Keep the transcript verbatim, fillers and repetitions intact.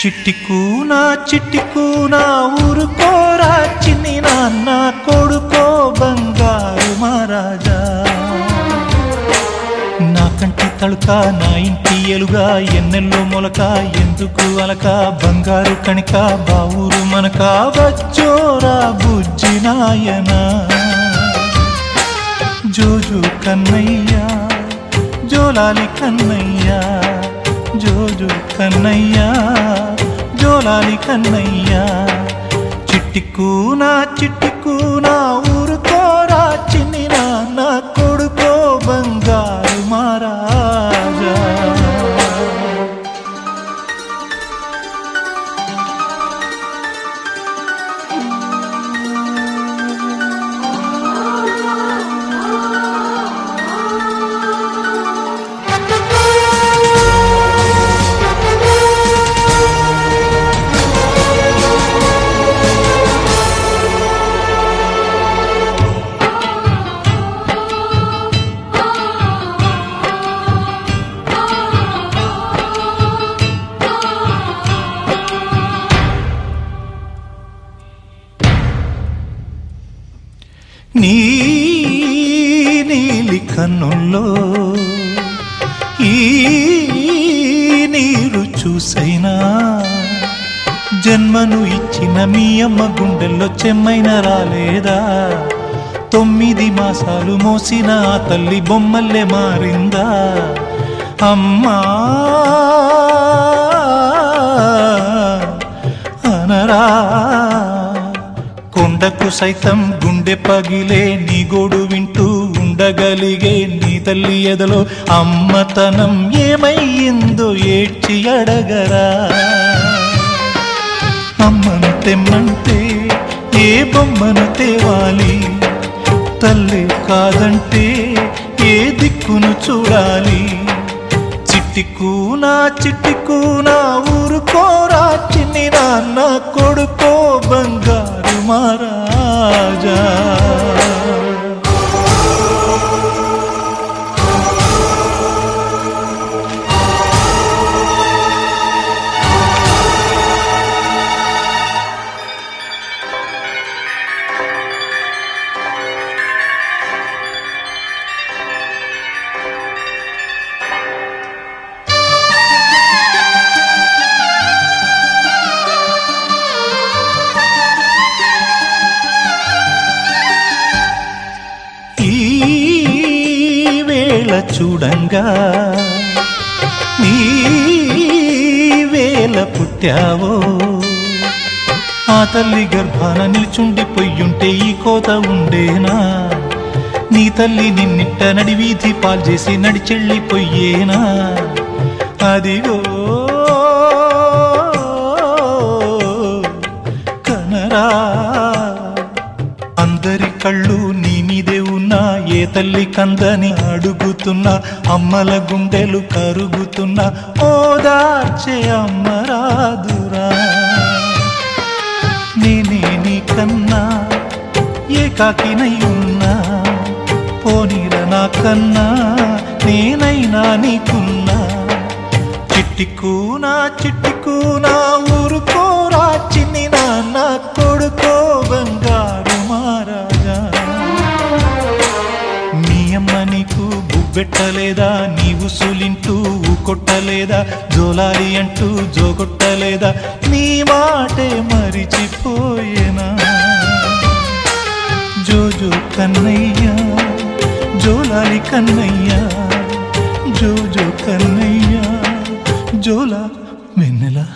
చిట్టి కూనా చిట్టి కూనా ఊరుకోరా చిన్ని నాన్న కొడుకో బంగారు మహారాజా. నా కంటి తళుక నా ఇంటి ఎలుగా ఎన్నెల్లో మొలక ఎందుకు అలక బంగారు కణిక బావురు మనక వచ్చోరా బుజ్జి నాయన. జోజు కన్నయ్యా జోలాలి కన్నయ్యా జోజు కన్నయ్యా జోలాలి కన్నయ్యా. చిట్టి కూనా చిట్టి కూనా ఊరుకోరా చిన్ని నాన్న కొడుకో బంగారు మహారాజా. నీ నీలి కన్నుల్లో ఈ నీరు చూసైనా జన్మను ఇచ్చిన మీ అమ్మ గుండెల్లో చెమ్మైన రాలేదా. తొమ్మిది మాసాలు మోసిన ఆ తల్లి బొమ్మల్లే మారిందా. అమ్మా అనరా కొండకు సైతం గుండె పగిలే నీ గోడు వింటూ ఉండగలిగే నీ తల్లి ఎదలో అమ్మతనం ఏమయ్యిందో ఏడ్చి అడగరా. అమ్మను తెమ్మంటే ఏ బొమ్మను తేవాలి, తల్లి కాదంటే ఏ దిక్కును చూడాలి. చిట్టి కూనా చిట్టి కూనా ఊరుకోరా చిన్ని నాన్న కొడుకో బంగారు మహారాజా. చూడంగా నీ వేల పుట్టావో ఆ తల్లి గర్భాన నిల్చుండిపోయుంటే ఈ కోత ఉండేనా. నీ తల్లి నిన్నిట్ట నడి వీధి పాల్చేసి నడిచెళ్ళిపోయేనా. అదిగో కనరా అందరి కళ్ళు నీ మీదే ఉన్నా ఏ తల్లి కందని అడుగుతున్నా. అమ్మల గుండెలు కరుగుతున్నా ఓదార్చే అమ్మరాదురా. నేనే నీ కన్నా ఏకాకినై ఉన్నా పోనీర నా కన్నా నేనైనా నీకున్నా. చిట్టి కూనా చిట్టి కూనా ఊరుకోరా చిన్ని నాన్న కొడుకో బంగారు మహారాజా. మీ అమ్మ నీకు బుబ్బెట్టలేదా, నీవు సులింటూ కొట్టలేదా, జోలాలి అంటూ జోగొట్టలేదా, నీ మాటే మరిచిపోయేనా. జోజో కన్నయ్యా జోలాలి కన్నయ్యా జోజో కన్నయ్యా జోలా వెన్నెలా.